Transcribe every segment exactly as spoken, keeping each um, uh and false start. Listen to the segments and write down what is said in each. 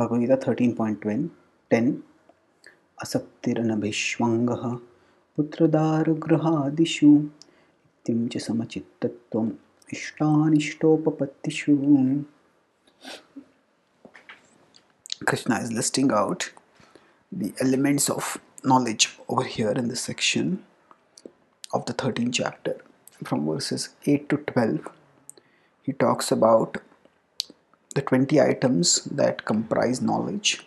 Bhagavad Gita thirteen point ten. Asaktiranabhishwangaha putradaragrahadishu ityam cha samachittatvam ishtanishtopapatishu. Krishna is listing out the elements of knowledge over here in this section of the thirteenth chapter. From verses eight to twelve, he talks about the twenty items that comprise knowledge,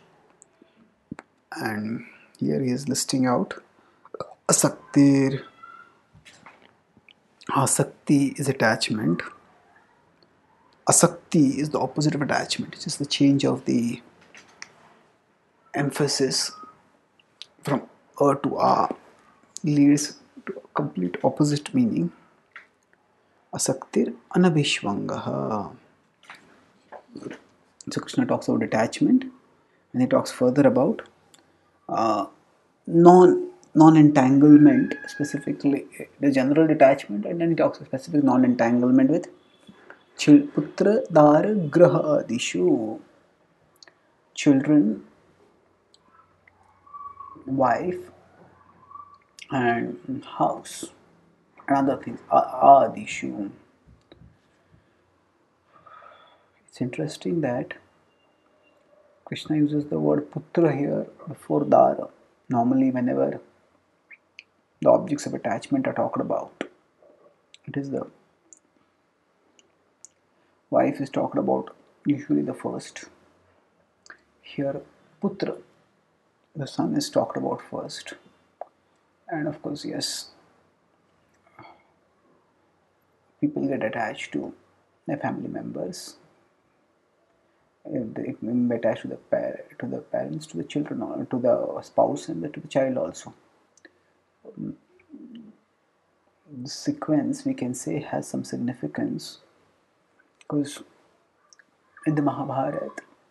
and here he is listing out asaktir. Asakti is attachment. Asakti is the opposite of attachment. It's just the change of the emphasis from a to a leads to a complete opposite meaning. Asaktir anabhishwangaha. So Krishna talks about attachment, and he talks further about uh, non non-entanglement, specifically the general detachment, and then he talks of specific non-entanglement with putra dara graha adishu, children, wife, and house, and other things. Adishu. It's interesting that Krishna uses the word putra here before dara. Normally, whenever the objects of attachment are talked about, it is the wife is talked about, usually the first. Here, putra, the son, is talked about first. And of course, yes, people get attached to their family members. They may be attached to the par- to the parents, to the children, or to the spouse, and to the child also. The sequence, we can say, has some significance, because in the Mahabharata,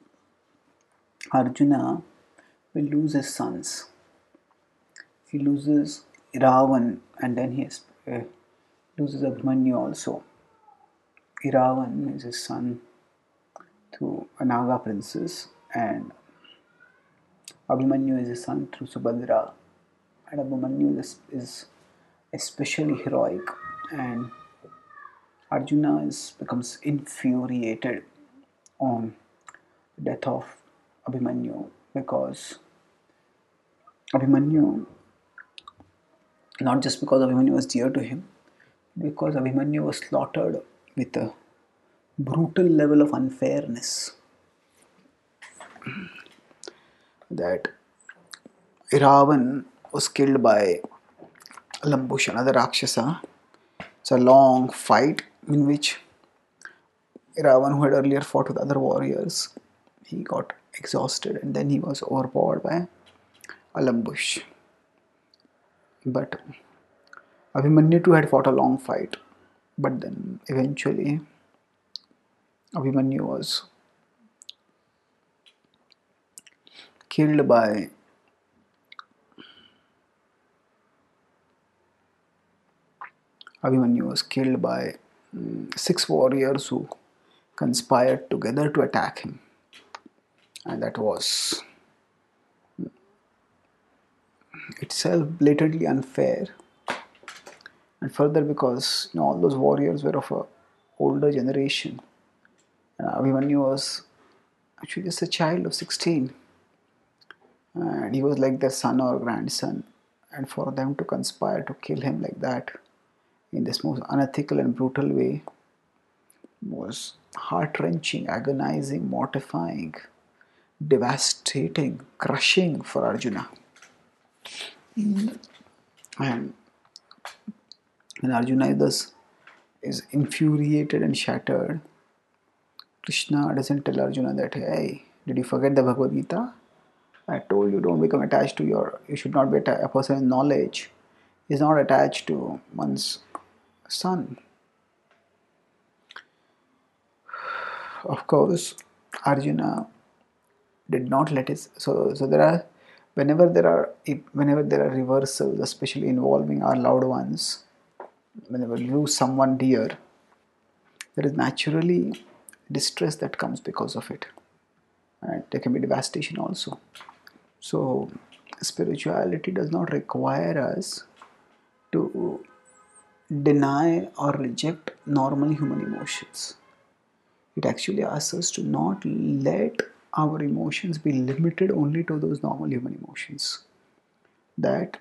Arjuna will lose his sons. He loses Iravan, and then he has, uh, loses Abhimanyu also. Iravan is his son through a Naga princess, and Abhimanyu is his son through Subhadra. And Abhimanyu is, is especially heroic, and Arjuna is, becomes infuriated on the death of Abhimanyu, because Abhimanyu, not just because Abhimanyu was dear to him, because Abhimanyu was slaughtered with a brutal level of unfairness that Iravan was killed by Lambush, another Rakshasa. It's a long fight in which Iravan, who had earlier fought with other warriors, he got exhausted, and then he was overpowered by Alambush. But Abhimanyu too had fought a long fight, but then eventually Abhimanyu was killed by Abhimanyu was killed by um, six warriors who conspired together to attack him, and that was itself blatantly unfair. And further, because you know, all those warriors were of a older generation, and Abhimanyu was actually just a child of sixteen, and he was like their son or grandson, and for them to conspire to kill him like that in this most unethical and brutal way was heart-wrenching, agonizing, mortifying, devastating, crushing for Arjuna. And when Arjuna thus is infuriated and shattered, Krishna doesn't tell Arjuna that, hey, did you forget the Bhagavad Gita? I told you, don't become attached to your, you should not be a person in knowledge is not attached to one's son. Of course, Arjuna did not let his, so, so there are, whenever there are, whenever there are reversals, especially involving our loved ones, whenever we lose someone dear, there is naturally distress that comes because of it. and there can be devastation also. So spirituality does not require us to deny or reject normal human emotions. It actually asks us to not let our emotions be limited only to those normal human emotions. That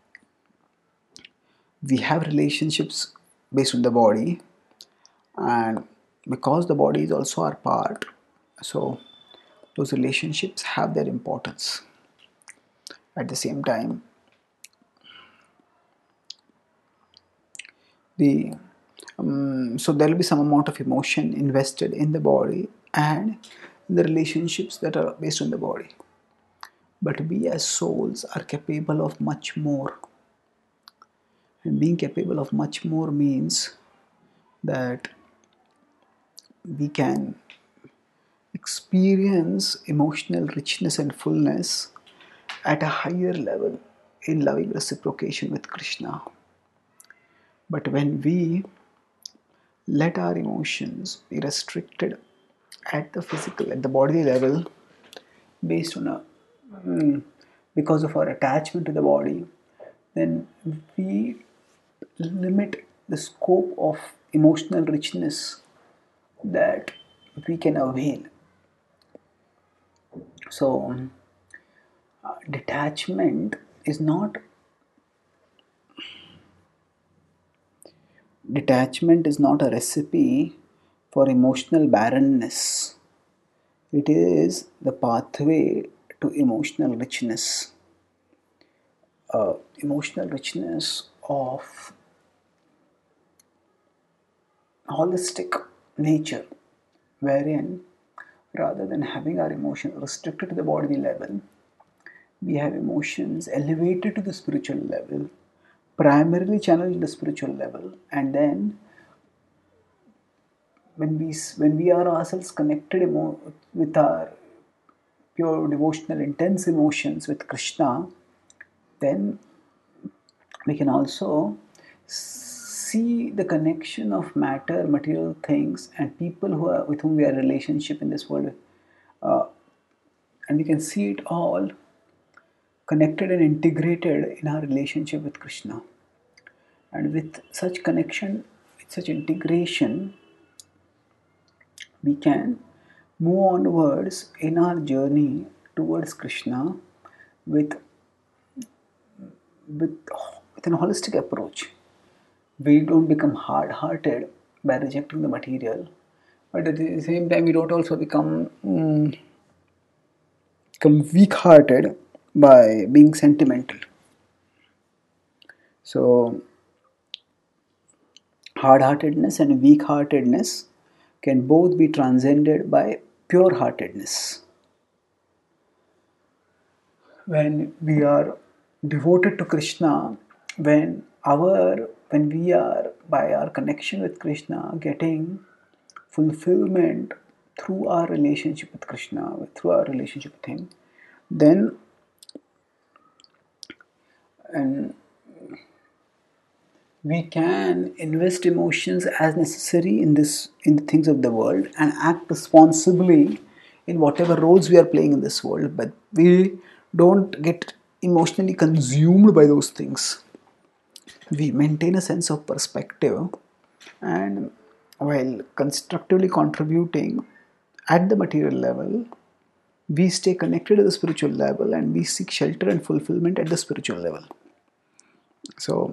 we have relationships based on the body, and because the body is also our part, so those relationships have their importance. At the same time, the um, so there will be some amount of emotion invested in the body and the relationships that are based on the body, but we as souls are capable of much more, and being capable of much more means that we can experience emotional richness and fullness at a higher level in loving reciprocation with Krishna. But when we let our emotions be restricted at the physical, at the body level, based on a mm, because of our attachment to the body, then we limit the scope of emotional richness that we can avail. So, uh, detachment is not detachment is not a recipe for emotional barrenness. It is the pathway to emotional richness. Uh, emotional richness of holistic nature, wherein rather than having our emotion restricted to the bodily level, we have emotions elevated to the spiritual level, primarily channeled to the spiritual level, and then when we when we are ourselves connected emo- with our pure devotional intense emotions with Krishna, then we can also see the connection of matter, material things, and people who are with whom we are in relationship in this world, uh, and we can see it all connected and integrated in our relationship with Krishna. And with such connection, with such integration, we can move onwards in our journey towards Krishna with with, with an holistic approach. We don't become hard-hearted by rejecting the material, but at the same time, we don't also become mm, become weak-hearted by being sentimental. So, hard-heartedness and weak-heartedness can both be transcended by pure-heartedness. When we are devoted to Krishna, when our when we are by our connection with Krishna getting fulfillment through our relationship with Krishna, through our relationship with Him, then and we can invest emotions as necessary in this in the things of the world and act responsibly in whatever roles we are playing in this world, but we don't get emotionally consumed by those things. We maintain a sense of perspective, and while constructively contributing at the material level, we stay connected to the spiritual level and we seek shelter and fulfillment at the spiritual level. So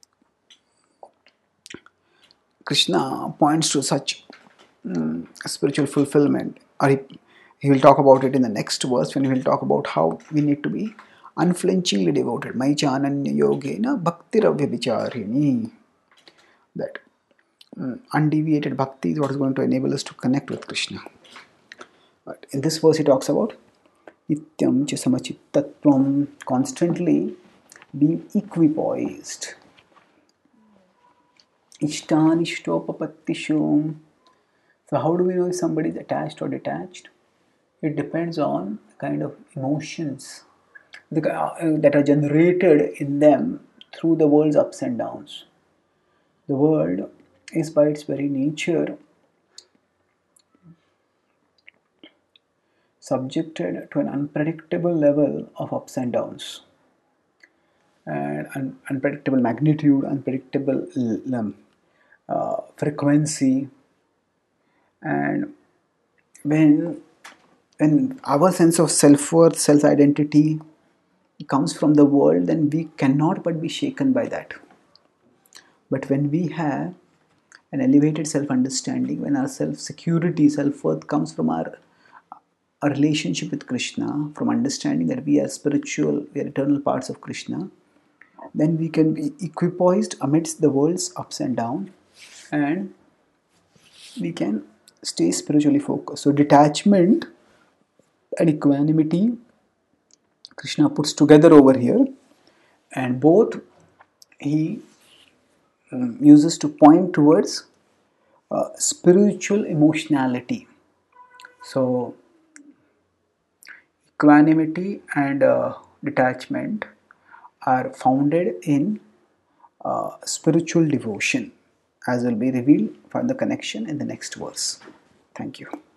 Krishna points to such mm, spiritual fulfillment, or he, he will talk about it in the next verse when he will talk about how we need to be unflinchingly devoted. Mai chananya yogena bhaktiravya vicharini. That mm, undeviated bhakti is what is going to enable us to connect with Krishna. But in this verse, he talks about nityam cha samachittatvam, constantly being equipoised. Ishtanishtopapattishum. So, how do we know if somebody is attached or detached? It depends on the kind of emotions that are generated in them through the world's ups and downs. The world is by its very nature subjected to an unpredictable level of ups and downs, and un- unpredictable magnitude, unpredictable um, uh, frequency. And when when our sense of self-worth, self-identity comes from the world, then we cannot but be shaken by that. But when we have an elevated self-understanding, when our self-security, self-worth comes from our, our relationship with Krishna, from understanding that we are spiritual, we are eternal parts of Krishna, then we can be equipoised amidst the world's ups and downs, and we can stay spiritually focused. So detachment and equanimity, Krishna puts together over here, and both he um, uses to point towards uh, spiritual emotionality. So equanimity and uh, detachment are founded in uh, spiritual devotion, as will be revealed from the connection in the next verse. Thank you.